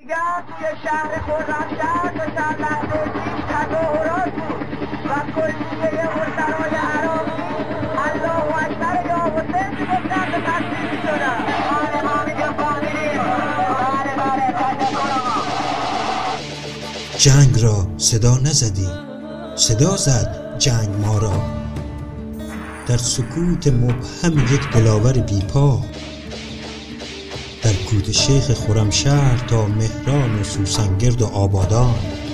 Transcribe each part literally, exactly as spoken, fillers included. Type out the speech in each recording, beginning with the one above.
توی شهر خرمشهر به چند لحظه پیش تظاهرات بود و کلیه وزرای عراقی الله اکبر یا حسین میگفتن به تصویر میشدن. بله ما میگه فهمیدیم. بله بله تشکر آقا. جنگ را صدا نزدیم، صدا زد جنگ ما را. در سکوت مبهم یک دلاور بیپا، در کوت شیخ خرمشهر تا مهران و سوسنگرد و آبادان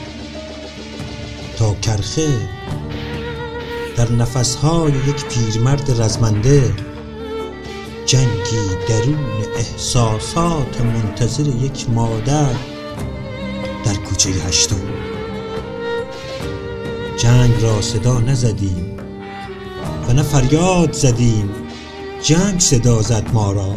تا کرخه، در نفسهای یک پیرمرد رزمنده، جنگی درون احساسات منتظر یک مادر در کوچه هشتم. جنگ را صدا نزدیم و نه فریاد زدیم، جنگ صدا زد ما را.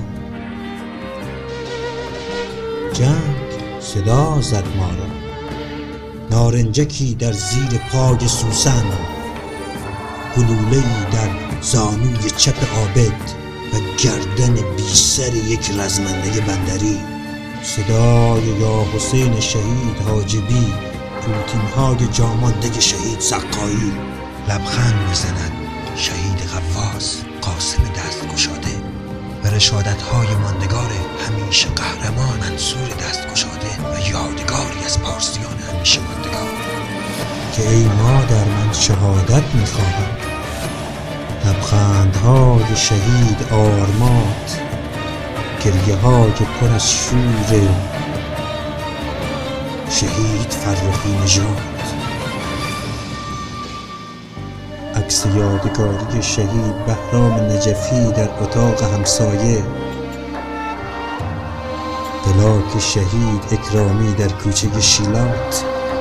جنگ صدا زد ما را. نارنجکی در زیر پای سوسن، گلوله‌ای در زانوی چپ عابد و گردن بی سر یک رزمنده بندری. صدای یا حسین شهید حاجبی، پوتین‌های جامانده شهید سقایی. لبخند میزند شهید غواص قاسم دست گشاده و رشادت‌های ماندگار همیشه قهرمان منصور دست گشاده و یادگاری از پارسیان همیشه ماندگار. که ای مادر من شهادت میخواهم. لبخندهای شهید آرمات، گریه های پر از شور شهید فرخی نژاد. عکس یادگاری شهید بهرام نجفی در اتاق همسایه. پلاک شهید اکرامی در کوچه شیلات.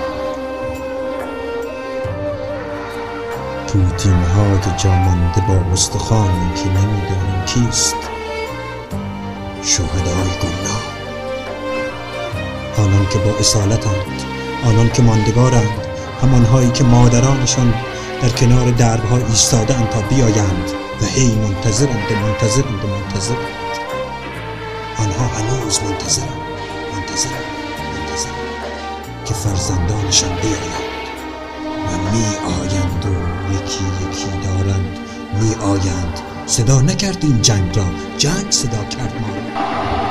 پوتین های جامانده با استخوانی که نمیدانیم کیست. شهدای گمنام، آنان که با اصالتند، آنان که ماندگارند، همانهایی که مادرانشان در کنار دربها ایستاده اند تا بیایند و هی منتظرند منتظرند منتظرند. آنها هنوز منتظرند منتظرند منتظرند که فرزندانشان بیایند و می آیند و یکی یکی دارند می آیند. صدا نکردیم جنگ را، جنگ صدا کرد ما را.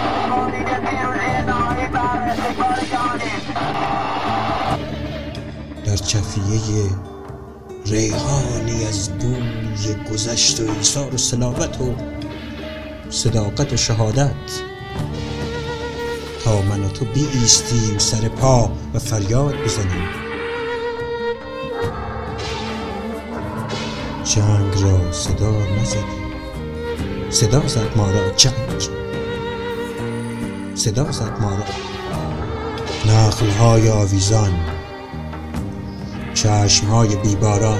در چفیه ریحانی از بوی گذشت و ایثار و صلابت و صداقت و شهادت، تا من و تو بی ایستیم سر پا و فریاد بزنیم. جنگ را صدا نزدیم، صدا زد ما را جنگ، صدا زد ما را. نخل‌های آویزان، چشم‌های بیباران،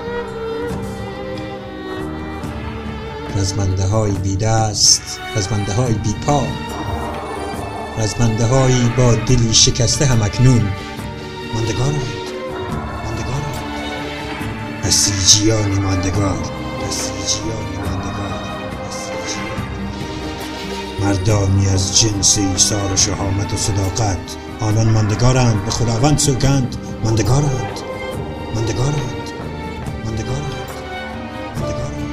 رزمنده‌های بی دست، رزمنده‌های بی پا، رزمنده‌هایی با دلی شکسته همکنون ماندگارند، ماندگارند. بسیجیان ماندگار، بسیجیان ماندگار، بسیجیان. مردانی از جنس ایثار و شهامت و صداقت، آنان ماندگارند. به خداوند سوگند ماندگارند، ماندگارند، ماندگارند، ماندگارند.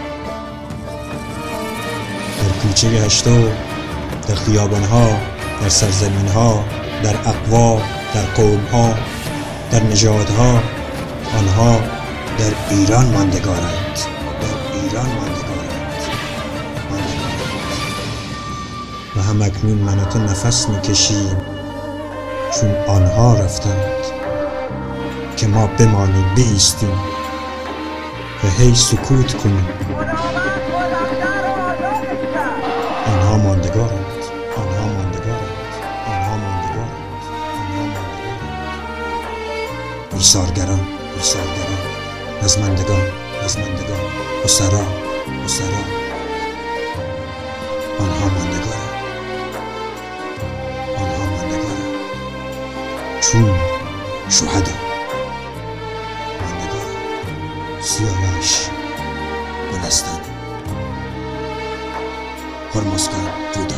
در کوچه هشتم، در خیابانها، در سرزمینها، در اقوا، در قومها، در نژادها، آنها در ایران ماندگارند، در ایران ماندگارند، ماندگارند. و هم اکنون من و تو نفس میکشیم چون آنها رفتند که ما بمانیم، بایستیم و هی سکوت کنیم. آنها ماندگارند، آنها ماندگارند، آنها ماندگارند، آنها ماندگارند. ایثارگران، ایثارگران، رزمندگان، رزمندگان، اسرا، اسرا، آنها ماندگارند، آنها ماندگارند. چون شهدا سیاوش گلستان هرمزگان رودان.